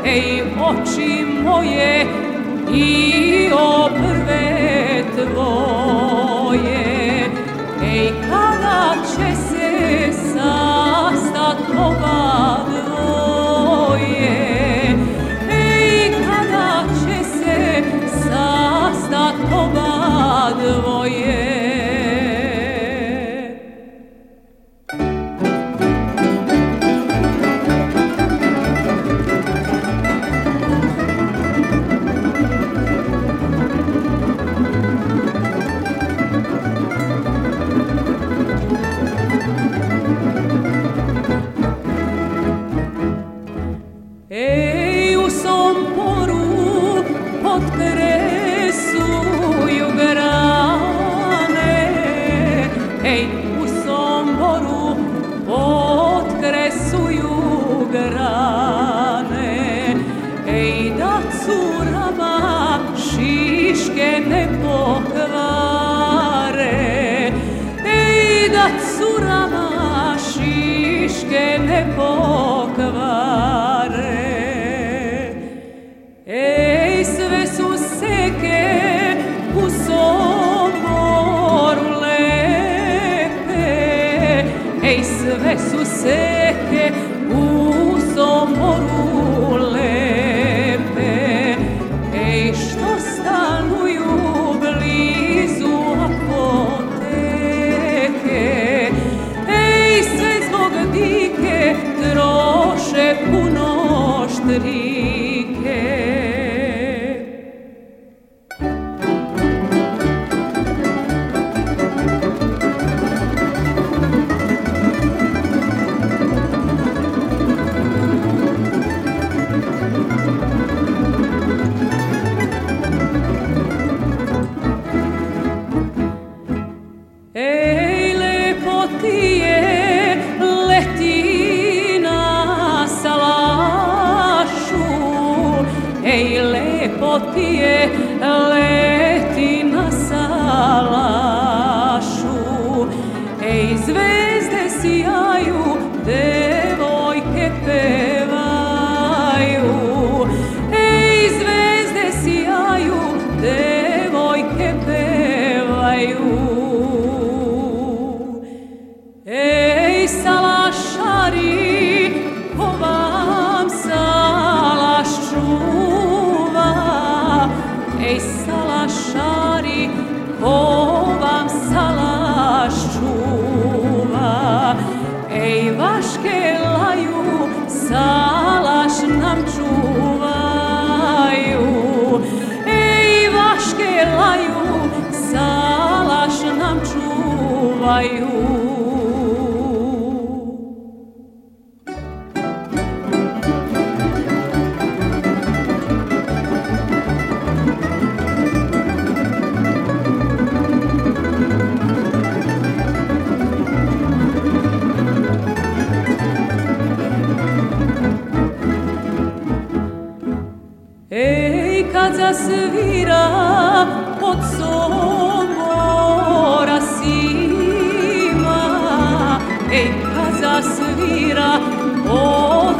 ej, oči moje i obrve tvoje, ej, kada će se sastat oba dvoje, ej, kada će se sastat oba dvoje. Ej, u Somboru potkresuju grane, ej, u Somboru potkresuju grane, ej, da curama šiške ne pokvare, ej, da curama šiške ne pokvare. Ej, sve su seke u Somboru lepe, ej, sve su seke u Somboru lepe, ej, što stanuju blizu apoteke, ej, sve zbog dike troše puno štrike. Ej, lepo ti je leti na salašu, ej, lepo ti je leti na salašu, ej, zvezde sijaju, devojke pevaju, ej, zvezde sijaju, devojke pevaju. Ej, salašari, ko vam salaš čuva, ej, salašari, ko vam salaš čuva, ej, vaške laju, salaš nam čuvaju, ej, vaške laju, salaš nam čuvaju. Ej, kad zasvira od Sombora sima, ej, kad zasvira od